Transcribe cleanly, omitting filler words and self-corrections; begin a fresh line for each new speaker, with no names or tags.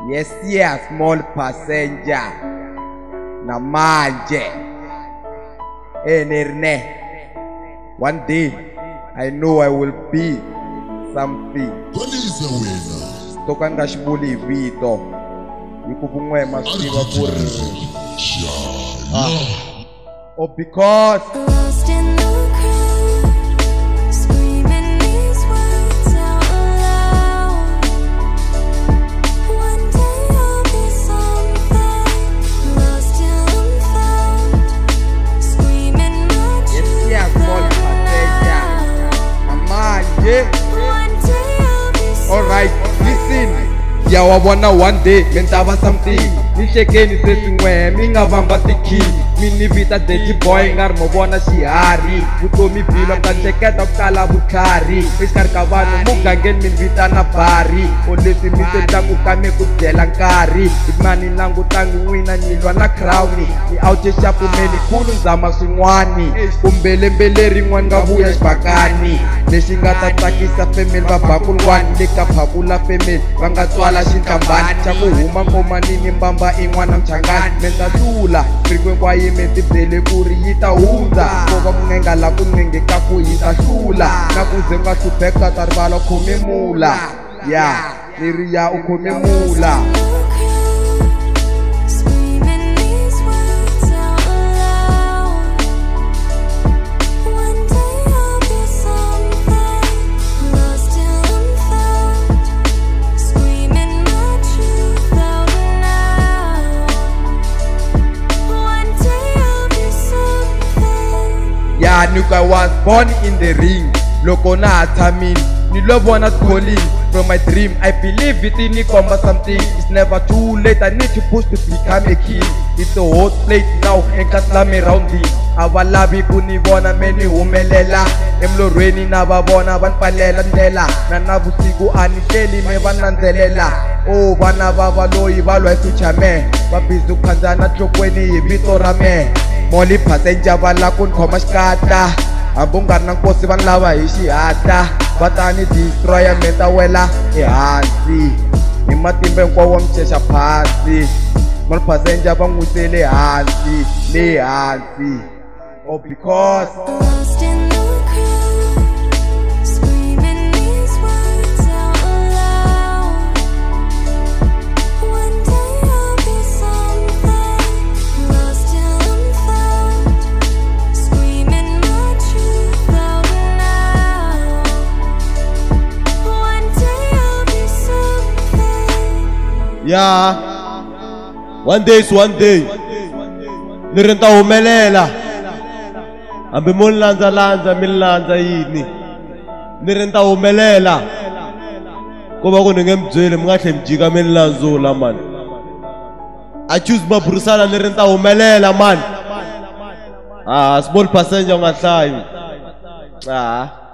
Yes, yeah, small passenger. Namanje. Nerne. One day, I know I will be something. Tokanga shibuli vito. Yikubungwe masiva kuri. Oh, because
Lost in the crowd, screaming these words out loud. One day I'll be something, lost till I'm found, screaming my truth
yeah, small
out
passenger.
loud.
Namanje.
One day I'll be
Alright,
something.
listen. Yawabona one day, mentava something. Nishekeni sesingwe, mingavamba tiki. Mini vita dirty boy, ngar mobona shihari. Vutomi bilo mtancheketa kukala bukari. Iskar kavano mugangen min vita na bari. Olesi mise tangu kame kujela nkari. Imani langu tangu wina nyilwa na crowni. Ni auje shapu meni kulu nzama swingwani. Kumbele mbele ringwan gabuya shbakani. Leshi ngata takisa femel vabakulwani. Leka pakula femel, vanga twala shintambani. Chaku huma ngoma nini mbamba ingwana mchangani. Menta tula, frikwe kwa menti bele kuri yita hunza koka mungenga la kunenge kaku yita hlula nakuze ngahlupheka taribala khomemula ya niriya ukhomemula.
Screaming these words out loud. One day I'll be something, lost till I'm found, screaming my truth out loud. One day I'll be something.
Yeah, Nuka was born in the ring. Loko na atamin, nilobona calling from my dream. I believe it in Nikomba something. It's never too late. I need to push to become a king. It's a hot plate now, and kaslame rounding. Abalabi kunibona meni humelela. Emlorweni nababona banpalela ndlela. Nanabusiku anihleli mebananzelela. Oh, bana babaloyi balwa efuchame. Babizu khanzana tlokweni yivito rame. Moli passenger vala kun khoma xikata. Ambungari na nkosi van lava hi xihatla. Vatani destroyer menta wela ehansi. Hi matimba hinkwawo wa mixexa phansi. Moli passenger va n'wisele hansi le hansi. Oh, because
Lost in the crowd, screaming these words out loud. One day I'll be something, lost till I'm found, screaming my truth out loud. One day I'll be something.
Yeah, one day is one day. Nirenta humelela. Ambe monlanza lanza milanza yini. Nirenta humelela. Kuba kuningemdzwele mngahle mjika milanzula man. I choose mabrusala nirenta humelela man. Small passenger ngahlayi.